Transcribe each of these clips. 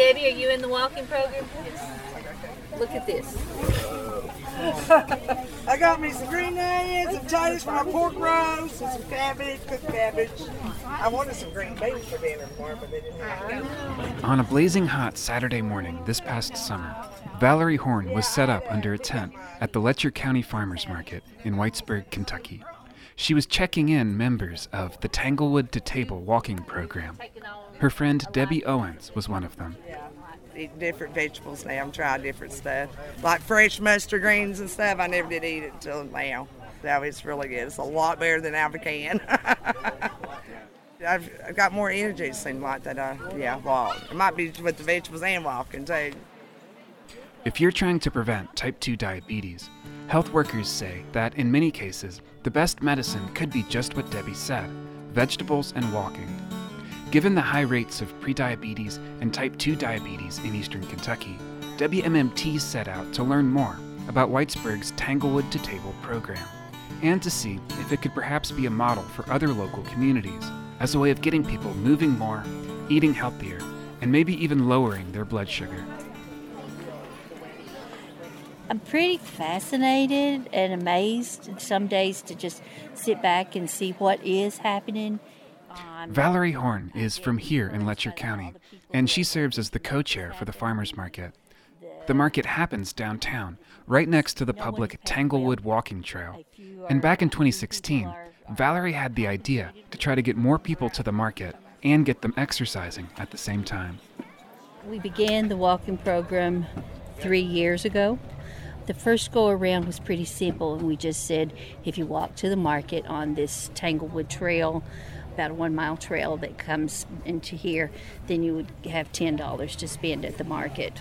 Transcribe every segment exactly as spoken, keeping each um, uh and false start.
Debbie, are you in the walking program? Look at this. I got me some green onions, some potatoes for my pork roast, and some cabbage, cooked cabbage. I wanted some green beans for dinner tomorrow, but they didn't have it. On a blazing hot Saturday morning this past summer, Valerie Horn was set up under a tent at the Letcher County Farmers Market in Whitesburg, Kentucky. She was checking in members of the Tanglewood to Table walking program. Her friend Debbie Owens was one of them. Eat different vegetables now. I'm trying different stuff. Like fresh mustard greens and stuff, I never did eat it until now. So it's really good. It's a lot better than Avocan. I've, I've got more energy, it seems like, that I, yeah, walk. It might be with the vegetables and walking, too. If you're trying to prevent type two diabetes, health workers say that in many cases, the best medicine could be just what Debbie said, vegetables and walking. Given the high rates of prediabetes and type two diabetes in eastern Kentucky, W M M T set out to learn more about Whitesburg's Tanglewood to Table program, and to see if it could perhaps be a model for other local communities as a way of getting people moving more, eating healthier, and maybe even lowering their blood sugar. I'm pretty fascinated and amazed some days to just sit back and see what is happening. Valerie Horn is from here in Letcher County, and she serves as the co-chair for the farmers market. The market happens downtown, right next to the public Tanglewood walking trail. And back in twenty sixteen, Valerie had the idea to try to get more people to the market and get them exercising at the same time. We began the walking program three years ago. The first go around was pretty simple, and we just said if you walk to the market on this Tanglewood trail, about a one mile trail that comes into here, then you would have ten dollars to spend at the market.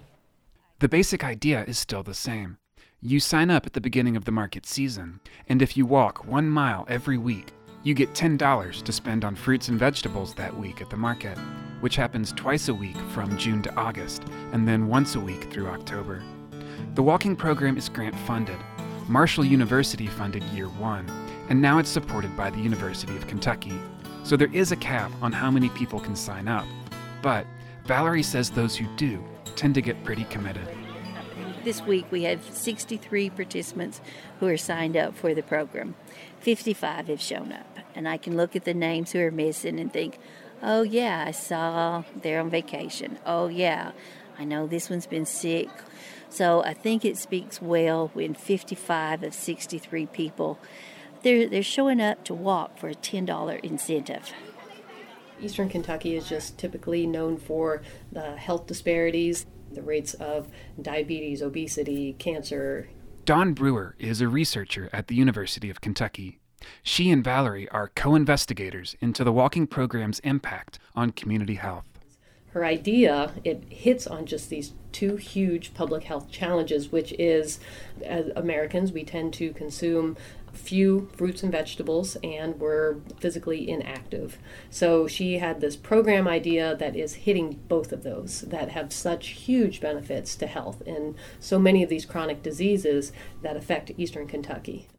The basic idea is still the same. You sign up at the beginning of the market season, and if you walk one mile every week, you get ten dollars to spend on fruits and vegetables that week at the market, which happens twice a week from June to August, and then once a week through October. The walking program is grant funded. Marshall University funded year one, and now it's supported by the University of Kentucky. So there is a cap on how many people can sign up. But Valerie says those who do tend to get pretty committed. This week we have sixty-three participants who are signed up for the program. fifty-five have shown up, and I can look at the names who are missing and think, oh yeah, I saw they're on vacation. Oh yeah, I know this one's been sick. So I think it speaks well when fifty-five of sixty-three people, they're, they're showing up to walk for a ten dollars incentive. Eastern Kentucky is just typically known for the health disparities, the rates of diabetes, obesity, cancer. Dawn Brewer is a researcher at the University of Kentucky. She and Valerie are co-investigators into the walking program's impact on community health. Her idea, it hits on just these two huge public health challenges, which is, as Americans, we tend to consume few fruits and vegetables, and we're physically inactive. So she had this program idea that is hitting both of those, that have such huge benefits to health in so many of these chronic diseases that affect Eastern Kentucky.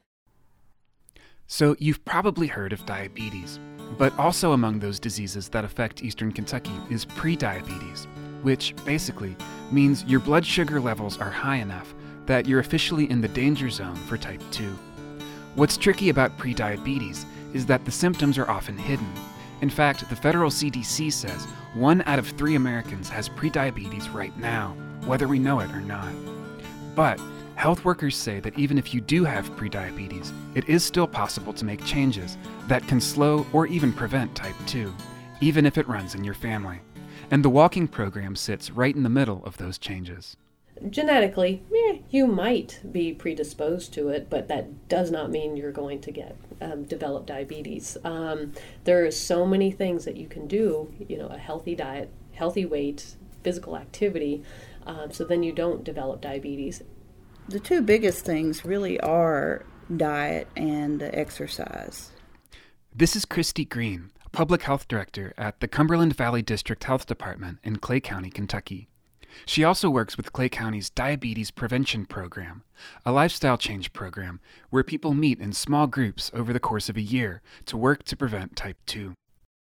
So you've probably heard of diabetes, but also among those diseases that affect Eastern Kentucky is prediabetes, which basically means your blood sugar levels are high enough that you're officially in the danger zone for type two. What's tricky about prediabetes is that the symptoms are often hidden. In fact, the federal C D C says one out of three Americans has prediabetes right now, whether we know it or not. But health workers say that even if you do have prediabetes, it is still possible to make changes that can slow or even prevent type two, even if it runs in your family. And the walking program sits right in the middle of those changes. Genetically, eh, you might be predisposed to it, but that does not mean you're going to get um, develop diabetes. Um, there are so many things that you can do, you know, a healthy diet, healthy weight, physical activity, um, so then you don't develop diabetes. The two biggest things really are diet and exercise. This is Christy Green, Public Health Director at the Cumberland Valley District Health Department in Clay County, Kentucky. She also works with Clay County's Diabetes Prevention Program, a lifestyle change program where people meet in small groups over the course of a year to work to prevent type two.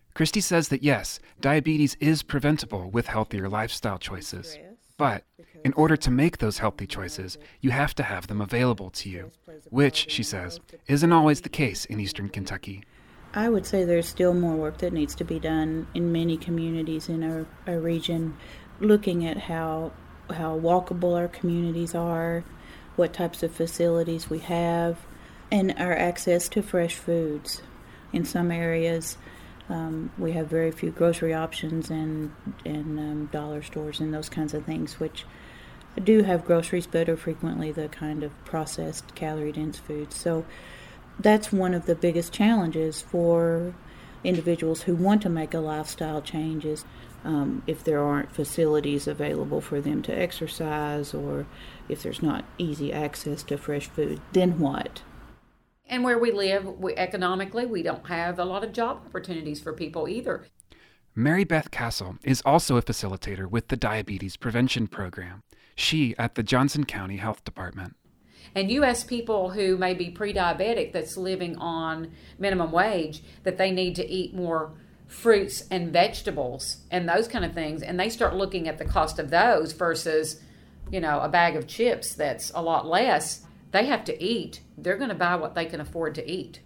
Christy says that yes, diabetes is preventable with healthier lifestyle choices. But in order to make those healthy choices, you have to have them available to you, which, she says, isn't always the case in Eastern Kentucky. I would say there's still more work that needs to be done in many communities in our, our region, looking at how how walkable our communities are, what types of facilities we have, and our access to fresh foods. In some areas, um, we have very few grocery options and, and um, dollar stores and those kinds of things, which do have groceries but are frequently the kind of processed, calorie-dense foods. So that's one of the biggest challenges for individuals who want to make a lifestyle change is um, if there aren't facilities available for them to exercise, or if there's not easy access to fresh food, then what? And where we live, we, economically, we don't have a lot of job opportunities for people either. Mary Beth Castle is also a facilitator with the Diabetes Prevention Program. She at the Johnson County Health Department. And you ask people who may be pre-diabetic that's living on minimum wage that they need to eat more fruits and vegetables and those kind of things, and they start looking at the cost of those versus, you know, a bag of chips that's a lot less. They have to eat. They're going to buy what they can afford to eat.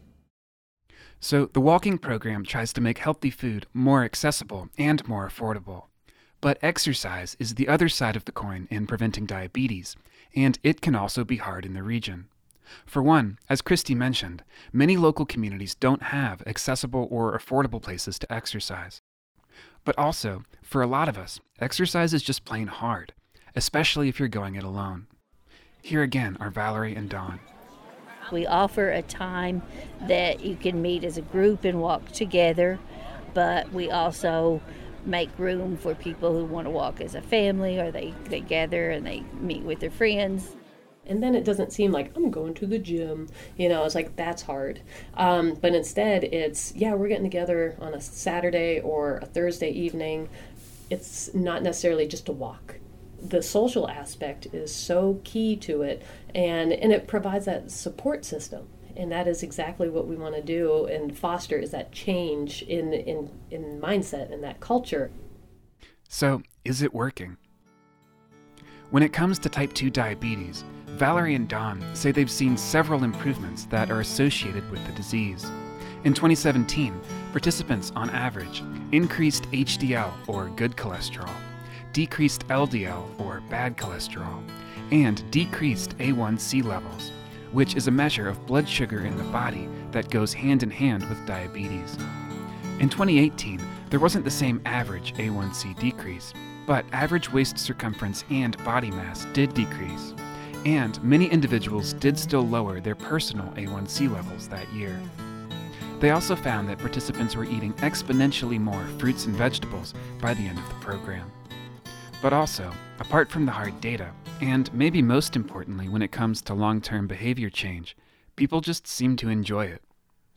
So the walking program tries to make healthy food more accessible and more affordable. But exercise is the other side of the coin in preventing diabetes, and it can also be hard in the region. For one, as Christy mentioned, many local communities don't have accessible or affordable places to exercise. But also, for a lot of us, exercise is just plain hard, especially if you're going it alone. Here again are Valerie and Dawn. We offer a time that you can meet as a group and walk together, but we also make room for people who want to walk as a family, or they, they gather and they meet with their friends. And then it doesn't seem like I'm going to the gym, you know, it's like that's hard. Um, but instead it's, yeah, we're getting together on a Saturday or a Thursday evening. It's not necessarily just a walk. The social aspect is so key to it, and, and it provides that support system. And that is exactly what we want to do and foster, is that change in, in, in mindset and that culture. So, is it working? When it comes to type two diabetes, Valerie and Dawn say they've seen several improvements that are associated with the disease. In twenty seventeen, participants on average increased H D L, or good cholesterol, decreased L D L, or bad cholesterol, and decreased A one C levels, which is a measure of blood sugar in the body that goes hand in hand with diabetes. In twenty eighteen, there wasn't the same average A one C decrease, but average waist circumference and body mass did decrease, and many individuals did still lower their personal A one C levels that year. They also found that participants were eating exponentially more fruits and vegetables by the end of the program. But also, apart from the hard data, and maybe most importantly when it comes to long-term behavior change, people just seem to enjoy it.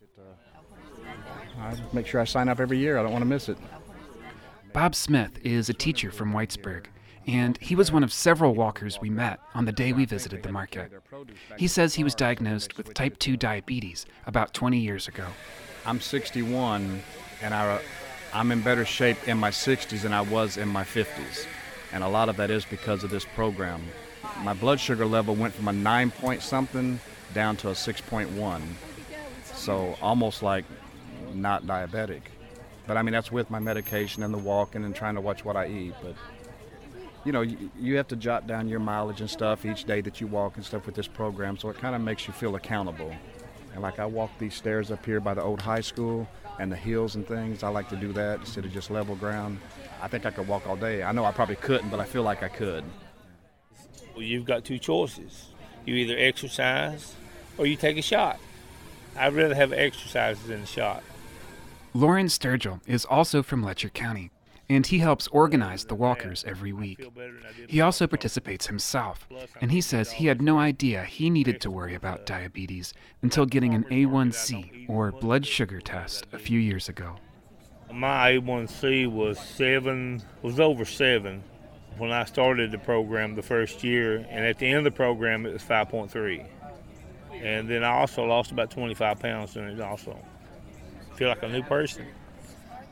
I make sure I sign up every year. I don't want to miss it. Bob Smith is a teacher from Whitesburg, and he was one of several walkers we met on the day we visited the market. He says he was diagnosed with type two diabetes about twenty years ago. I'm sixty-one, and I, I'm in better shape in my sixties than I was in my fifties. And a lot of that is because of this program. My blood sugar level went from a nine point something down to a six point one. So almost like not diabetic. But I mean, that's with my medication and the walking and trying to watch what I eat. But, you know, you, you have to jot down your mileage and stuff each day that you walk and stuff with this program. So it kind of makes you feel accountable. And like I walk these stairs up here by the old high school and the hills and things. I like to do that instead of just level ground. I think I could walk all day. I know I probably couldn't, but I feel like I could. Well, you've got two choices. You either exercise or you take a shot. I'd rather have exercise than a shot. Lauren Sturgill is also from Letcher County, and he helps organize the walkers every week. He also participates himself, and he says he had no idea he needed to worry about diabetes until getting an A one C, or blood sugar test, a few years ago. My A one C was seven, was over seven when I started the program the first year, and at the end of the program it was five point three. And then I also lost about twenty-five pounds in it also. I feel like a new person.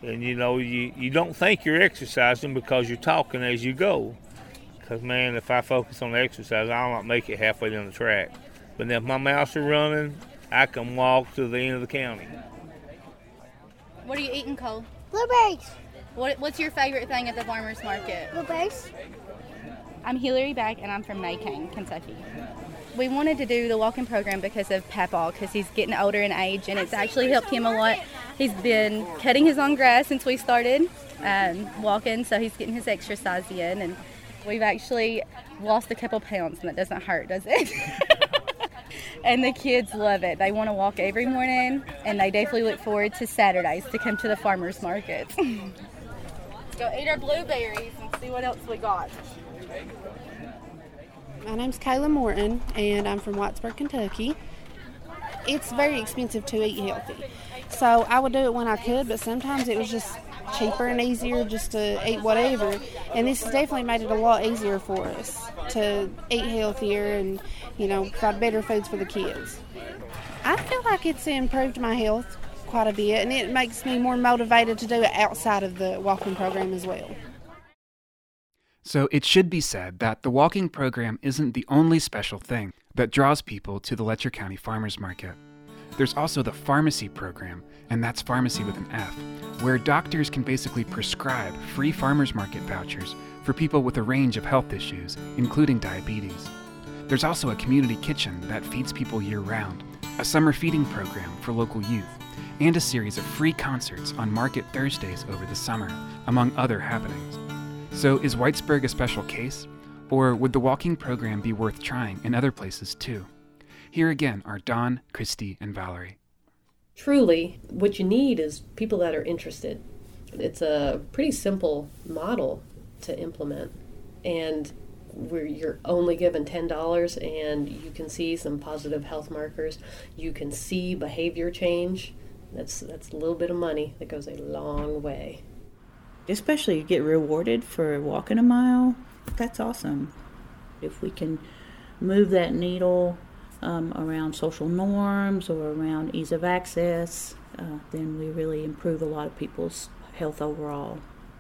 And, you know, you, you don't think you're exercising because you're talking as you go. Because, man, if I focus on exercise, I'll not make it halfway down the track. But if my mouths are running, I can walk to the end of the county. What are you eating, Cole? Blueberries. What, what's your favorite thing at the farmer's market? Blueberries. I'm Hillary Beck, and I'm from Maycane, Kentucky. We wanted to do the walking program because of Papaw, because he's getting older in age, and it's actually helped him a lot. He's been cutting his own grass since we started um, walking, so he's getting his exercise in, and we've actually lost a couple pounds, and that doesn't hurt, does it? And the kids love it. They want to walk every morning, and they definitely look forward to Saturdays to come to the farmer's market. Let's go eat our blueberries and see what else we got. My name's Kayla Morton, and I'm from Whitesburg, Kentucky. It's very expensive to eat healthy, so I would do it when I could, but sometimes it was just cheaper and easier just to eat whatever, and this has definitely made it a lot easier for us to eat healthier and, you know, provide better foods for the kids. I feel like it's improved my health quite a bit, and it makes me more motivated to do it outside of the walking program as well. So it should be said that the walking program isn't the only special thing that draws people to the Letcher County Farmers Market. There's also the pharmacy program, and that's pharmacy with an F, where doctors can basically prescribe free farmers market vouchers for people with a range of health issues, including diabetes. There's also a community kitchen that feeds people year-round, a summer feeding program for local youth, and a series of free concerts on Market Thursdays over the summer, among other happenings. So is Whitesburg a special case? Or would the walking program be worth trying in other places too? Here again are Dawn, Christy, and Valerie. Truly, what you need is people that are interested. It's a pretty simple model to implement, and where you're only given ten dollars and you can see some positive health markers. You can see behavior change. That's, that's a little bit of money that goes a long way. Especially you get rewarded for walking a mile. That's awesome. If we can move that needle um, around social norms or around ease of access, uh, then we really improve a lot of people's health overall.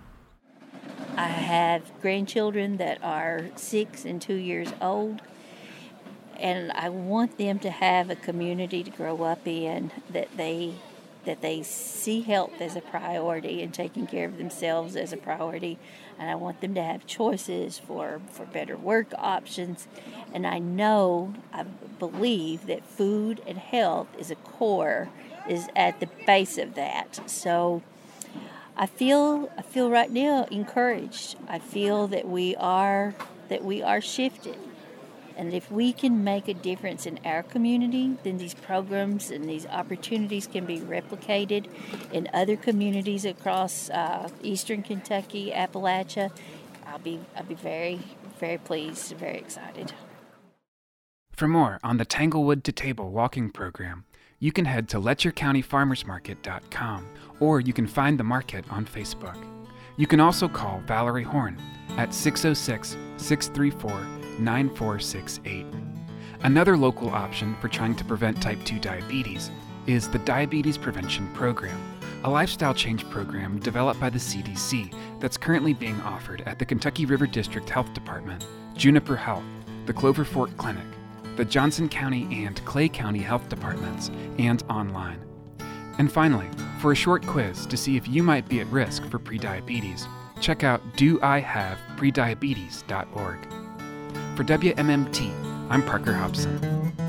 I have grandchildren that are six and two years old, and I want them to have a community to grow up in that they that they see health as a priority and taking care of themselves as a priority. And I want them to have choices for, for better work options. And I know, I believe that food and health is a core, is at the base of that. So I feel I feel right now encouraged. I feel that we are that we are shifted. And if we can make a difference in our community, then these programs and these opportunities can be replicated in other communities across uh, eastern Kentucky, Appalachia. I'll be I'll be very, very pleased, very excited. For more on the Tanglewood to Table walking program, you can head to letcher county farmers market dot com, or you can find the market on Facebook. You can also call Valerie Horn at six oh six, six three four, nine four six eight. Another local option for trying to prevent type two diabetes is the Diabetes Prevention Program, a lifestyle change program developed by the C D C that's currently being offered at the Kentucky River District Health Department, Juniper Health, the Clover Fork Clinic, the Johnson County and Clay County Health Departments, and online. And finally, for a short quiz to see if you might be at risk for prediabetes, check out do I have prediabetes dot org. For W M M T, I'm Parker Hobson.